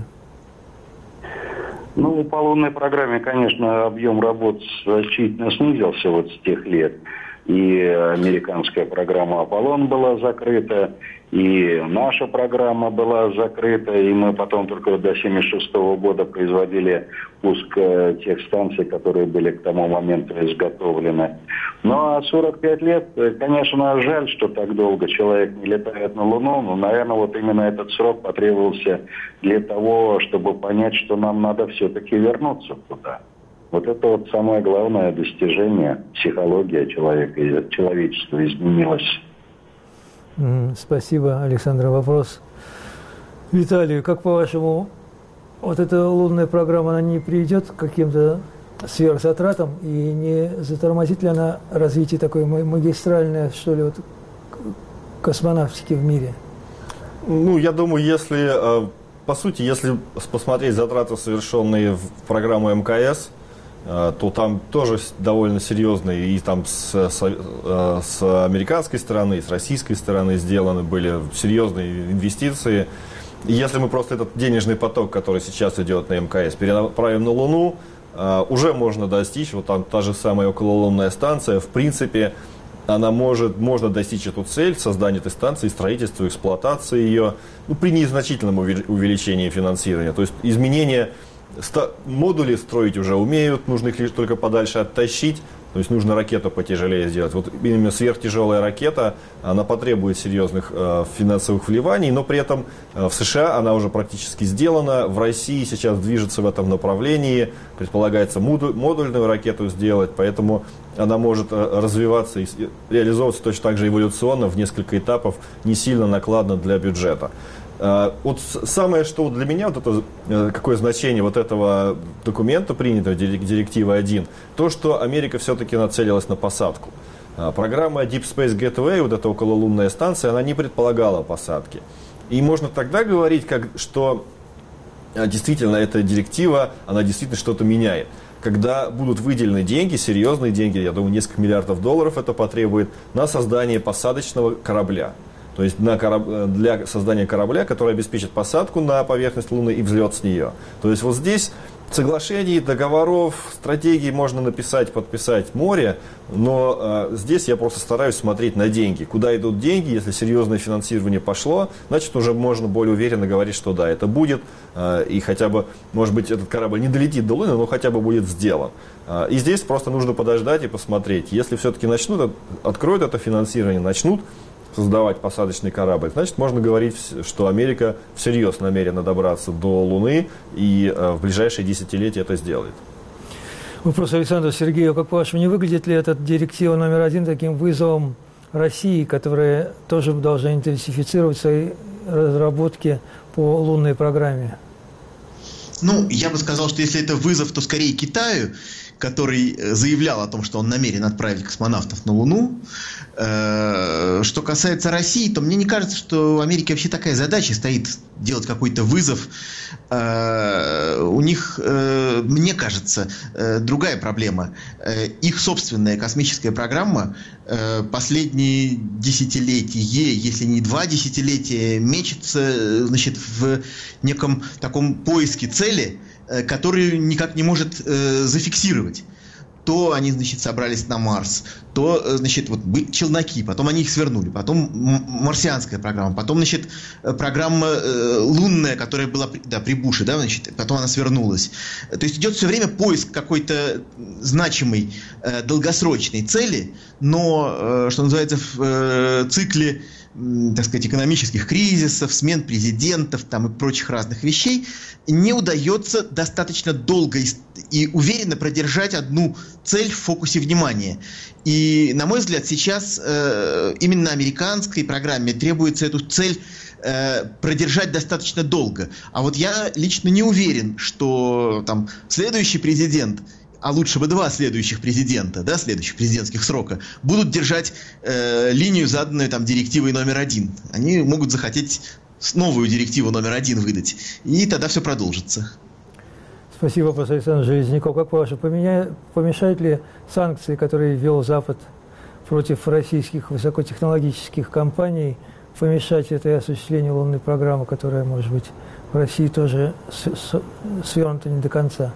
Ну, по лунной программе, конечно, объем работ значительно снизился вот с тех лет. И американская программа «Аполлон» была закрыта, и наша программа была закрыта, и мы потом только до семьдесят шестого года производили пуск тех станций, которые были к тому моменту изготовлены. Ну, а сорок пять лет, конечно, жаль, что так долго человек не летает на Луну, но, наверное, вот именно этот срок потребовался для того, чтобы понять, что нам надо все-таки вернуться туда. Вот это вот самое главное достижение. Психология человека и человечества изменилась. Спасибо, Александр. Вопрос Виталию. Как по-вашему, вот эта лунная программа, она не приведет к каким-то сверхзатратам и не затормозит ли она развитие такой магистральной, что ли, вот, космонавтики в мире? Ну, я думаю, если, по сути, если посмотреть затраты, совершенные в программу МКС, то там тоже довольно серьезные, и там с, с, с американской стороны, и с российской стороны сделаны были серьезные инвестиции. И если мы просто этот денежный поток, который сейчас идет на МКС, перенаправим на Луну, уже можно достичь, вот там та же самая окололунная станция, в принципе, она может, можно достичь эту цель, создания этой станции, строительства, эксплуатации ее, ну, при незначительном увеличении финансирования. То есть изменение модули строить уже умеют, нужно их лишь только подальше оттащить, то есть нужно ракету потяжелее сделать. Вот именно сверхтяжелая ракета, она потребует серьезных э, финансовых вливаний, но при этом э, в США она уже практически сделана, в России сейчас движется в этом направлении, предполагается модуль, модульную ракету сделать, поэтому она может э, развиваться и реализовываться точно так же эволюционно в несколько этапов, не сильно накладно для бюджета. Вот самое, что для меня, вот это, какое значение вот этого документа, принятого, директивы один, то, что Америка все-таки нацелилась на посадку. Программа Deep Space Gateway, вот эта окололунная станция, она не предполагала посадки. И можно тогда говорить, как, что действительно эта директива, она действительно что-то меняет. Когда будут выделены деньги, серьезные деньги, я думаю, несколько миллиардов долларов это потребует, на создание посадочного корабля. То есть на кораб... для создания корабля, который обеспечит посадку на поверхность Луны и взлет с нее. То есть вот здесь соглашений, договоров, стратегий можно написать, подписать море, но э, здесь я просто стараюсь смотреть на деньги. Куда идут деньги, если серьезное финансирование пошло, значит уже можно более уверенно говорить, что да, это будет, э, и хотя бы, может быть, этот корабль не долетит до Луны, но хотя бы будет сделан. Э, и здесь просто нужно подождать и посмотреть. Если все-таки начнут, откроют это финансирование, начнут создавать посадочный корабль, значит, можно говорить, что Америка всерьез намерена добраться до Луны и э, в ближайшие десятилетия это сделает. Вопрос Александру Сергею. Как по-вашему, не выглядит ли эта директива номер один таким вызовом России, которая тоже должна интенсифицировать свои разработки по лунной программе? Ну, я бы сказал, что если это вызов, то скорее Китаю, который заявлял о том, что он намерен отправить космонавтов на Луну. Что касается России, то мне не кажется, что у Америки вообще такая задача стоит делать какой-то вызов. У них, мне кажется, другая проблема. Их собственная космическая программа последние десятилетия, если не два десятилетия, мечется, значит, в неком таком поиске цели, который никак не может зафиксировать. То они, значит, собрались на Марс, то, значит, вот челноки, потом они их свернули, потом марсианская программа, потом, значит, программа э, лунная, которая была, да, при Буше, да, значит, потом она свернулась. То есть идет все время поиск какой-то значимой э, долгосрочной цели, но, э, что называется, в э, цикле, так сказать, экономических кризисов, смен президентов там, и прочих разных вещей, не удается достаточно долго и, и уверенно продержать одну цель в фокусе внимания. И, на мой взгляд, сейчас э, именно американской программе требуется эту цель э, продержать достаточно долго. А вот я лично не уверен, что там следующий президент, а лучше бы два следующих президента, да, следующих президентских срока, будут держать э, линию, заданную там директивой номер один. Они могут захотеть новую директиву номер один выдать, и тогда все продолжится. Спасибо, профессор Александр Железняков. Как по-вашему, помешают ли санкции, которые ввел Запад против российских высокотехнологических компаний, помешать этой осуществлению лунной программы, которая, может быть, в России тоже свернута не до конца?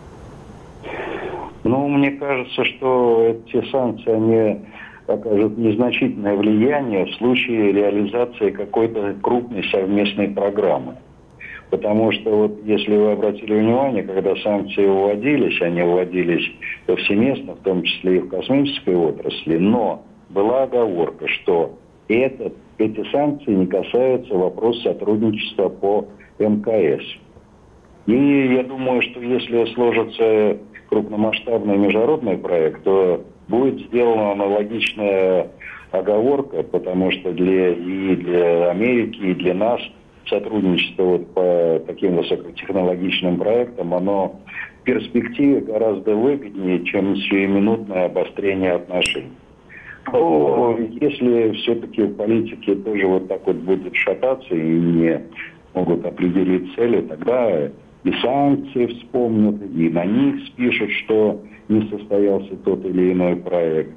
Ну, мне кажется, что эти санкции, они окажут незначительное влияние в случае реализации какой-то крупной совместной программы. Потому что, вот, если вы обратили внимание, когда санкции вводились, они вводились повсеместно, в том числе и в космической отрасли, но была оговорка, что это, эти санкции не касаются вопроса сотрудничества по МКС. И я думаю, что если сложится крупномасштабный международный проект, то будет сделана аналогичная оговорка, потому что для, и для Америки, и для нас сотрудничество вот по таким высокотехнологичным проектам, оно в перспективе гораздо выгоднее, чем сиюминутное обострение отношений. то если все-таки политики тоже вот так вот будут шататься и не могут определить цели, тогда и санкции вспомнят, и на них спишут, что не состоялся тот или иной проект.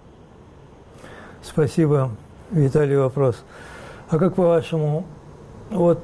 Спасибо, Виталий, вопрос. А как по-вашему, вот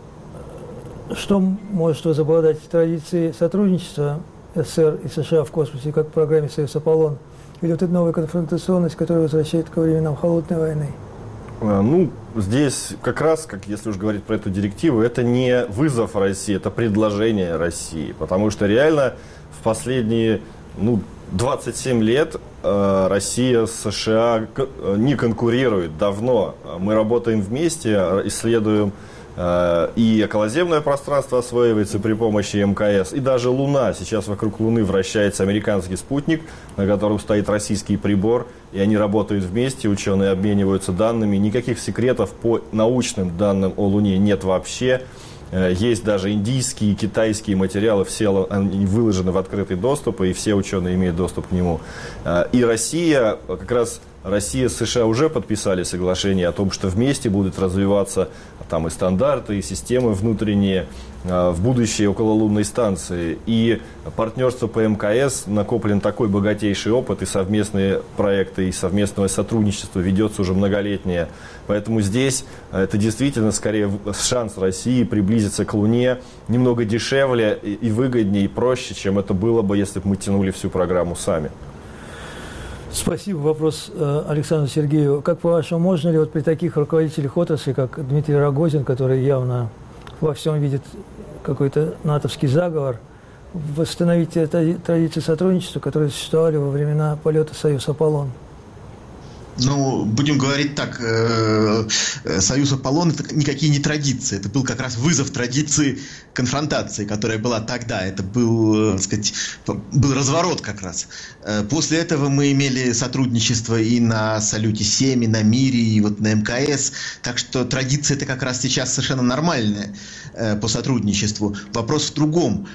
что может возобладать традиции сотрудничества СССР и США в космосе, как в программе «Союз Аполлон», или вот эта новая конфронтационность, которая возвращает ко временам холодной войны? Ну, здесь как раз, как если уж говорить про эту директиву, это не вызов России, это предложение России. Потому что реально в последние ну, двадцать семь лет э, Россия с США не конкурируют давно. Мы работаем вместе, исследуем э, и околоземное пространство осваивается при помощи эм ка эс, и даже Луна. Сейчас вокруг Луны вращается американский спутник, на котором стоит российский прибор, и они работают вместе, ученые обмениваются данными. Никаких секретов по научным данным о Луне нет вообще. Есть даже индийские и китайские материалы, все они выложены в открытый доступ, и все ученые имеют доступ к нему. И Россия, как раз Россия и США уже подписали соглашение о том, что вместе будут развиваться там и стандарты, и системы внутренние в будущее окололунной станции. И партнерство по эм ка эс накоплен такой богатейший опыт, и совместные проекты, и совместное сотрудничество ведется уже многолетнее. Поэтому здесь это действительно скорее шанс России приблизиться к Луне немного дешевле и выгоднее, и проще, чем это было бы, если бы мы тянули всю программу сами. Спасибо. Вопрос э, Александру Сергееву. Как по-вашему, можно ли вот при таких руководителях отрасли, как Дмитрий Рогозин, который явно во всем видит какой-то натовский заговор, восстановить традиции сотрудничества, которые существовали во времена полета «Союз Аполлон»? Ну, будем говорить так, «Союз Аполлон» — это никакие не традиции, это был как раз вызов традиции конфронтации, которая была тогда, это был, так сказать, был разворот как раз. После этого мы имели сотрудничество и на «Салюте-семь», и на «Мире», и вот на эм ка эс, так что традиция это как раз сейчас совершенно нормальная по сотрудничеству. Вопрос в другом,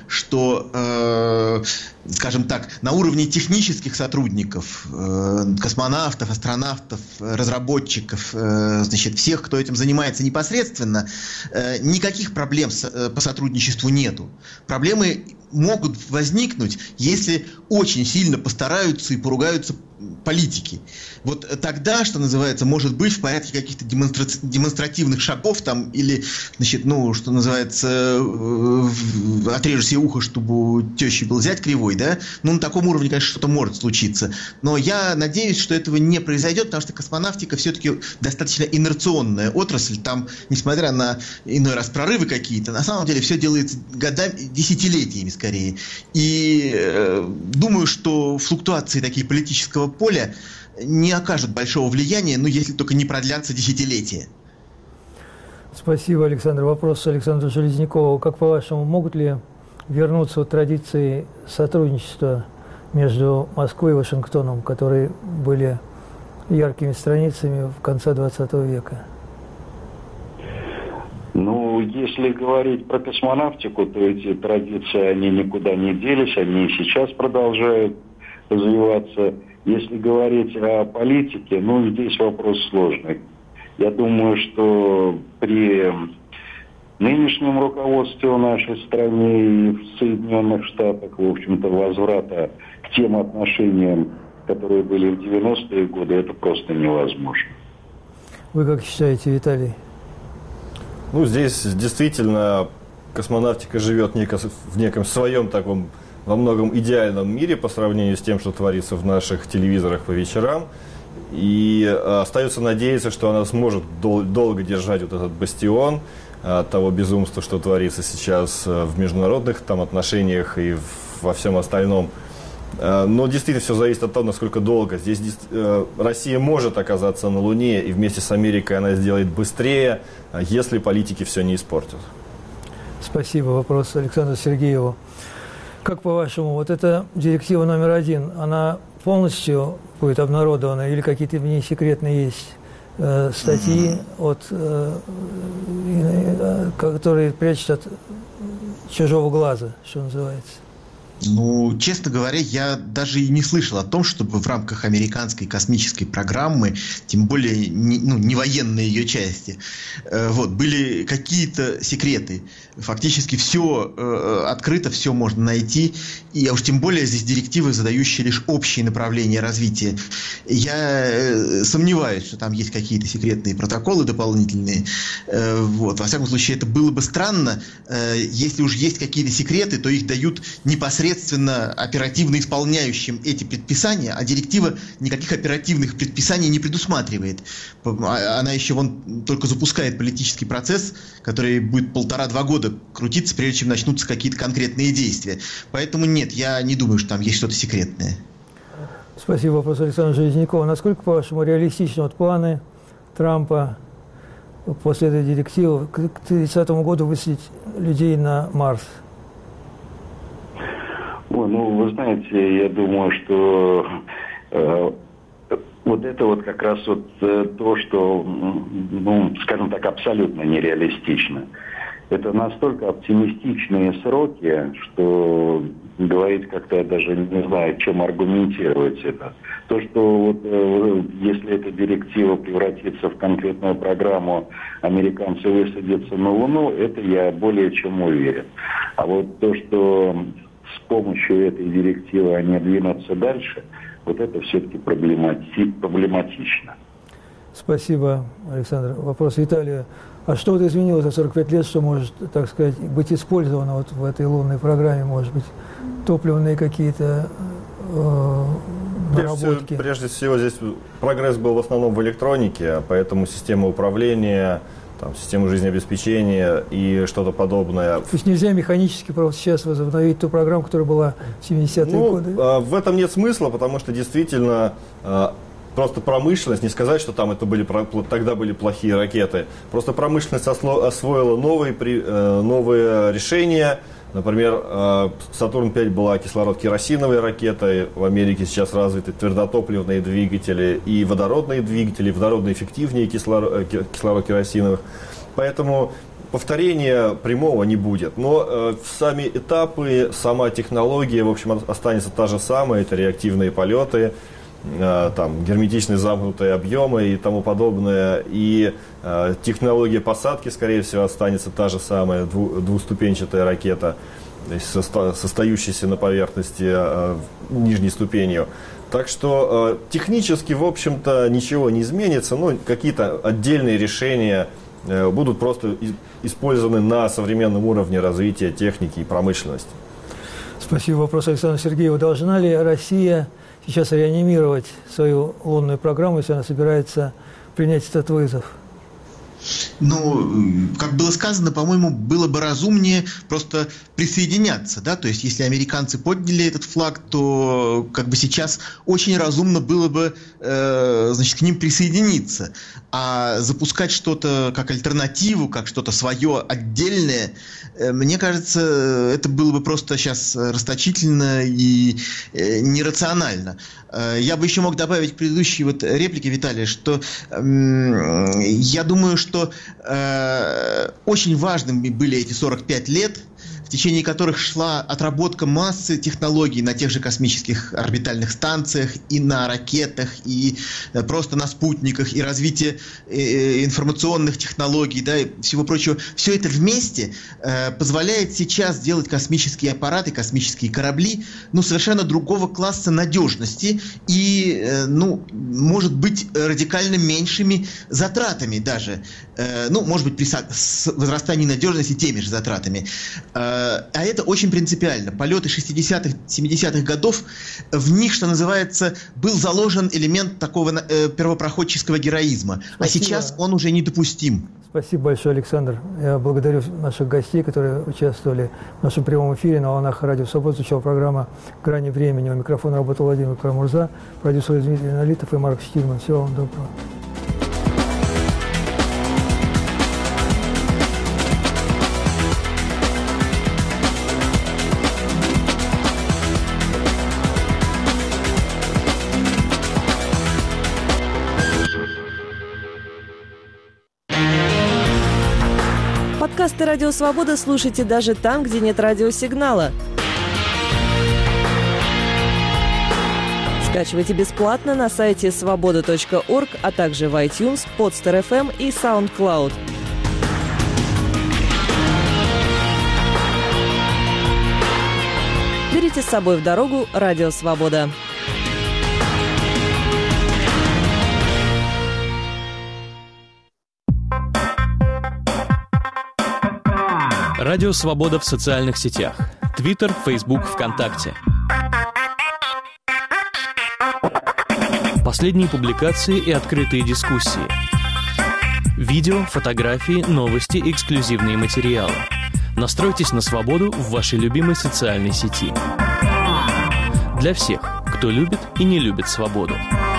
что, скажем так, на уровне технических сотрудников, космонавтов, астронавтов, разработчиков, значит, всех, кто этим занимается непосредственно, никаких проблем по сотрудничеству нету. Проблемы могут возникнуть, если очень сильно постараются и поругаются политики. Вот тогда, что называется, может быть в порядке каких-то демонстра... демонстративных шагов там, или, значит, ну, что называется, отрежешь себе ухо, чтобы у тещи был зять кривой, да? Ну, на таком уровне, конечно, что-то может случиться. Но я надеюсь, что этого не произойдет, потому что космонавтика все-таки достаточно инерционная отрасль. Там, несмотря на иной раз прорывы какие-то, на самом деле все делается годами, десятилетиями скорее. И э, думаю, что флуктуации такие политического поля не окажут большого влияния, ну, если только не продлятся десятилетия. Спасибо, Александр. Вопрос Александру Железнякову. Как по-вашему, могут ли вернуться вот традиции сотрудничества между Москвой и Вашингтоном, которые были яркими страницами в конце двадцатого века? Ну, если говорить про космонавтику, то эти традиции, они никуда не делись, они и сейчас продолжают развиваться. Если говорить о политике, ну, здесь вопрос сложный. Я думаю, что при нынешнем руководстве в нашей стране и в Соединенных Штатах, в общем-то, возврата к тем отношениям, которые были в девяностые годы, это просто невозможно. Вы как считаете, Виталий? Ну, здесь действительно космонавтика живет в неком своем таком, во многом идеальном мире по сравнению с тем, что творится в наших телевизорах по вечерам. И остается надеяться, что она сможет дол- долго держать вот этот бастион от того безумства, что творится сейчас в международных там отношениях и во всем остальном. Но действительно все зависит от того, насколько долго. Здесь Россия может оказаться на Луне, и вместе с Америкой она сделает быстрее, если политики все не испортят. Спасибо. Вопрос Александру Сергееву. Как по-вашему, вот эта директива номер один, она полностью будет обнародована или какие-то в ней секретные есть э, статьи, mm-hmm. от, э, э, которые прячут от чужого глаза, что называется? Ну, честно говоря, я даже и не слышал о том, чтобы в рамках американской космической программы, тем более не, ну, не военной ее части, э, вот, были какие-то секреты. Фактически все э, открыто, все можно найти. И уж тем более здесь директивы, задающие лишь общие направления развития. Я э, сомневаюсь, что там есть какие-то секретные протоколы дополнительные. Э, вот. Во всяком случае, это было бы странно. Э, если уж есть какие-то секреты, то их дают непосредственно оперативно исполняющим эти предписания, а директива никаких оперативных предписаний не предусматривает. Она еще вон только запускает политический процесс, который будет полтора-два года крутиться, прежде чем начнутся какие-то конкретные действия. Поэтому нет, я не думаю, что там есть что-то секретное. Спасибо. Вопрос Александра Железнякова. Насколько, по-вашему, реалистичны вот планы Трампа после этой директивы к тридцатому году высадить людей на Марс? Ой, ну, вы знаете, я думаю, что э, вот это вот как раз вот э, то, что, ну, скажем так, абсолютно нереалистично. Это настолько оптимистичные сроки, что говорить как-то я даже не знаю, чем аргументировать это. То, что вот, э, если эта директива превратится в конкретную программу, американцы высадятся на Луну, это я более чем уверен. А вот то, что с помощью этой директивы они двинутся дальше, вот это все-таки проблемати- проблематично. Спасибо, Александр. Вопрос Виталия. А что вот изменилось за сорок пять лет, что может, так сказать, быть использовано вот в этой лунной программе? Может быть, топливные какие-то э, наработки? Прежде, прежде всего, здесь прогресс был в основном в электронике, поэтому система управления, там, систему жизнеобеспечения и что-то подобное. То есть нельзя механически просто сейчас возобновить ту программу, которая была в семидесятые ну, годы? В этом нет смысла, потому что действительно просто промышленность, не сказать, что там это были, тогда были плохие ракеты, просто промышленность освоила новые, новые решения. Например, Сатурн пять была кислород-керосиновой ракетой, в Америке сейчас развиты твердотопливные двигатели и водородные двигатели, водородно эффективнее кислород-керосиновых. Поэтому повторения прямого не будет. Но сами этапы, сама технология, в общем, останется та же самая, это реактивные полеты, там, герметичные замкнутые объемы и тому подобное. И э, технология посадки, скорее всего, останется та же самая, дву, двуступенчатая ракета, то есть состо, состоящаяся на поверхности э, нижней ступенью. Так что э, технически, в общем-то, ничего не изменится, но какие-то отдельные решения э, будут просто из, использованы на современном уровне развития техники и промышленности. Спасибо. Вопрос Александра Сергеева. Должна ли Россия сейчас реанимировать свою лунную программу, если она собирается принять этот вызов? Ну, как было сказано, по-моему, было бы разумнее просто присоединяться, да, то есть если американцы подняли этот флаг, то как бы сейчас очень разумно было бы, э, значит, к ним присоединиться, а запускать что-то как альтернативу, как что-то свое отдельное, э, мне кажется, это было бы просто сейчас расточительно и э, нерационально. Э, я бы еще мог добавить к предыдущей вот реплике Виталия, что э, я думаю, что что э, очень важными были эти сорок пять лет, в течение которых шла отработка массы технологий на тех же космических орбитальных станциях, и на ракетах, и э, просто на спутниках, и развитие э, информационных технологий, да, и всего прочего. Все это вместе э, позволяет сейчас делать космические аппараты, космические корабли, ну, совершенно другого класса надежности и, э, ну, может быть, радикально меньшими затратами даже. Э, ну, может быть, при возрастании надежности теми же затратами. Э, А это очень принципиально. Полеты шестидесятых, семидесятых годов, в них, что называется, был заложен элемент такого э, первопроходческого героизма. Спасибо. А сейчас он уже недопустим. Спасибо большое, Александр. Я благодарю наших гостей, которые участвовали в нашем прямом эфире. На волнах Радио Свобода звучала программа «Грани времени». У микрофона работал Владимир Карамурза, продюсер Дмитрий Налитов и Марк Штильман. Всего вам доброго. Подкасты «Радио Свобода» слушайте даже там, где нет радиосигнала. Скачивайте бесплатно на сайте свобода точка орг, а также в iTunes, Podster эф эм и SoundCloud. Берите с собой в дорогу Радио Свобода. Радио Свобода в социальных сетях. Твиттер, Фейсбук, ВКонтакте. Последние публикации и открытые дискуссии. Видео, фотографии, новости, эксклюзивные материалы. Настройтесь на свободу в вашей любимой социальной сети. Для всех, кто любит и не любит свободу.